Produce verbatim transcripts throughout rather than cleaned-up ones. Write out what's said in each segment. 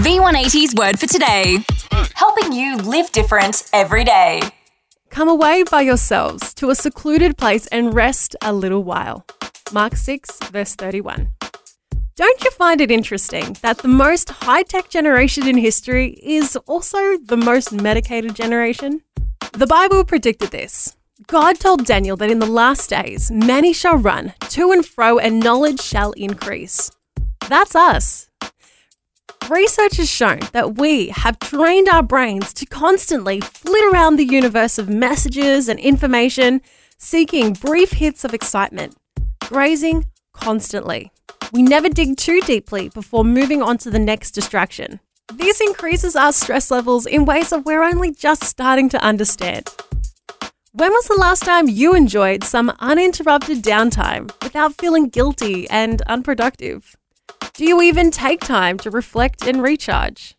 V one eighty's word for today. Helping you live different every day. Come away by yourselves to a secluded place and rest a little while. Mark six, verse thirty-one. Don't you find it interesting that the most high-tech generation in history is also the most medicated generation? The Bible predicted this. God told Daniel that in the last days, many shall run to and fro and knowledge shall increase. That's us. Research has shown that we have trained our brains to constantly flit around the universe of messages and information, seeking brief hits of excitement, grazing constantly. We never dig too deeply before moving on to the next distraction. This increases our stress levels in ways that we're only just starting to understand. When was the last time you enjoyed some uninterrupted downtime without feeling guilty and unproductive? Do you even take time to reflect and recharge?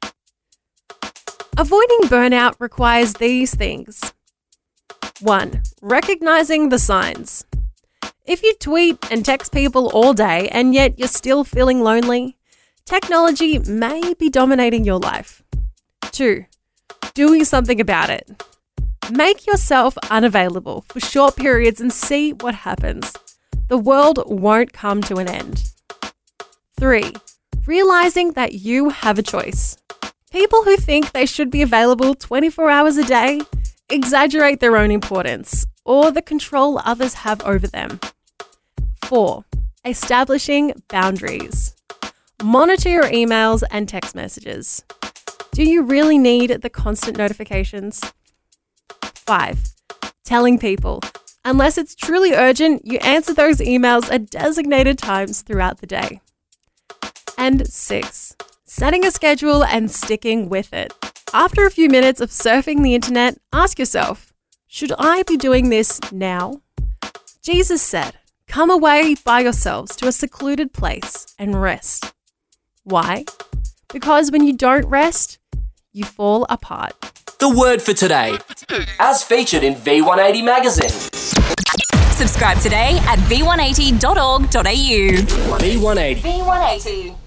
Avoiding burnout requires these things. One, recognizing the signs. If you tweet and text people all day and yet you're still feeling lonely, technology may be dominating your life. Two, doing something about it. Make yourself unavailable for short periods and see what happens. The world won't come to an end. Three, realizing that you have a choice. People who think they should be available twenty-four hours a day exaggerate their own importance or the control others have over them. Four, establishing boundaries. Monitor your emails and text messages. Do you really need the constant notifications? Five, telling people. Unless it's truly urgent, you answer those emails at designated times throughout the day. And six, setting a schedule and sticking with it. After a few minutes of surfing the internet, ask yourself, should I be doing this now? Jesus said, come away by yourselves to a secluded place and rest. Why? Because when you don't rest, you fall apart. The word for today, as featured in V one eighty magazine. Subscribe today at v one eighty dot org dot a u. V one eighty. V one eighty.